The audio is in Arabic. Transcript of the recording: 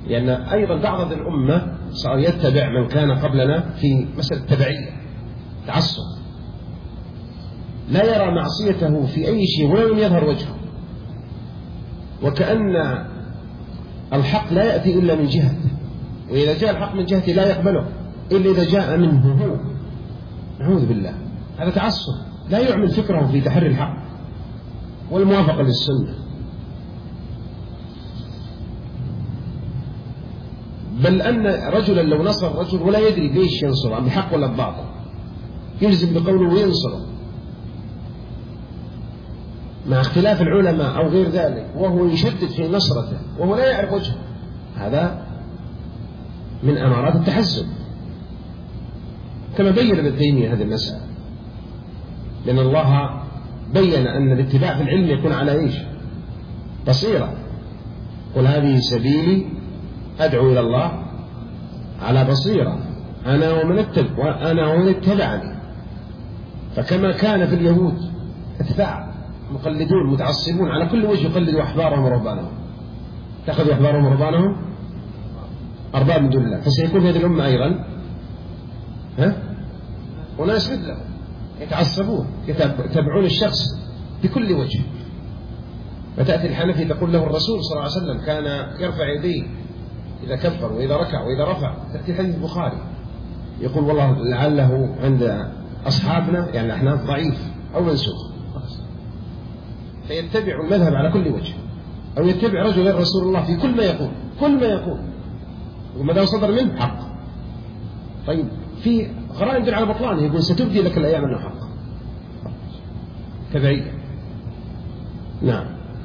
لأن أيضا بعض الأمة صار يتبع من كان قبلنا في مسألة التبعية، تعصب، لا يرى معصيته في أي شيء ولم يظهر وجهه، وكأن الحق لا يأتي إلا من جهته، وإذا جاء الحق من جهته لا يقبله إلا إذا جاء منه هو. نعوذ بالله، هذا تعصب لا يعمل فكره في تحري الحق والموافقة للسنة. بل أن رجلا لو نصر رجل ولا يدري ليش ينصر، عن الحق ولا الباطل، يلزم بقوله وينصره مع اختلاف العلماء أو غير ذلك، وهو يشدد في نصرته وهو لا يعرف وجهه، هذا من أمارات التحزب، كما بين ابن تيمية هذه المسألة، لأن الله بين أن الاتباع في العلم يكون على إيش؟ بصيرة. قل هذه سبيلي أدعو إلى الله على بصيرة أنا ومن اتبعني. فكما كان في اليهود اتباع مقلدون متعصبون على كل وجه، يقلدوا أحبارهم ورهبانهم، اتخذوا أحبارهم ورهبانهم أرباب من دون الله، فسيكون في هذه الأمة أيضا وناس مثلهم يتعصبون يتبعون الشخص بكل وجه. فتأتي الحنفي تقول له الرسول صلى الله عليه وسلم كان يرفع يديه إذا كبر وإذا ركع وإذا رفع. تأتي حديث البخاري يقول والله لعله عند أصحابنا يعني الأحناف ضعيف أو منسوخ، فيتبع المذهب على كل وجه، أو يتبع رجل غير رسول الله في كل ما يقول وما دام صدر منه حق. طيب في قرائن يدل على بطلانه، يقول ستبدي لك الأيام أنه حق تبعية. نعم.